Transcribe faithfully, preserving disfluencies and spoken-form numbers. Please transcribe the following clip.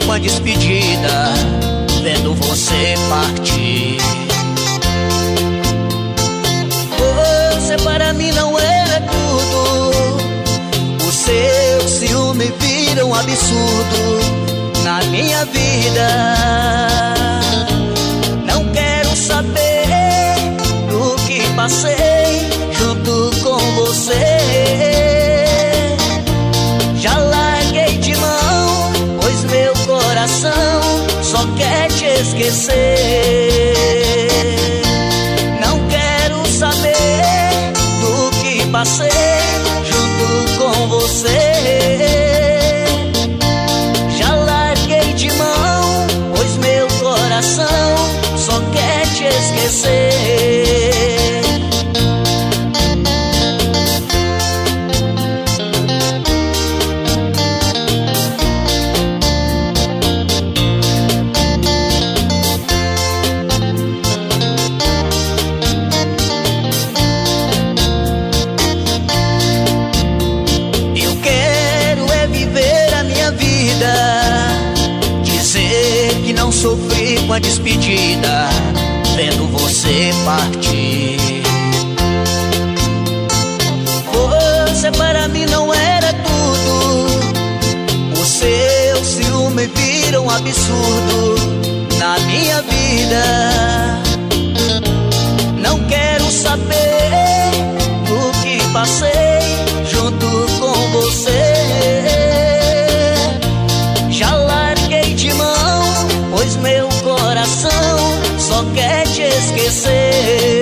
com a despedida, vendo você partir. Você para mim não era tudo, o seu ciúme vira um absurdo na minha vida. Não quero saber do que passei junto com você. Já larguei de mão, pois meu coração só quer te esquecer. Não quero saber do que passei junto com você. Já larguei de mão, pois meu coração só quer te esquecer. Dizer que não sofri com a despedida, vendo você partir. Você para mim não era tudo, o seu ciúme vira um absurdo na minha vida. Não quero saber do que passei junto com você. Já larguei de mão, pois meu coração só quer te esquecer.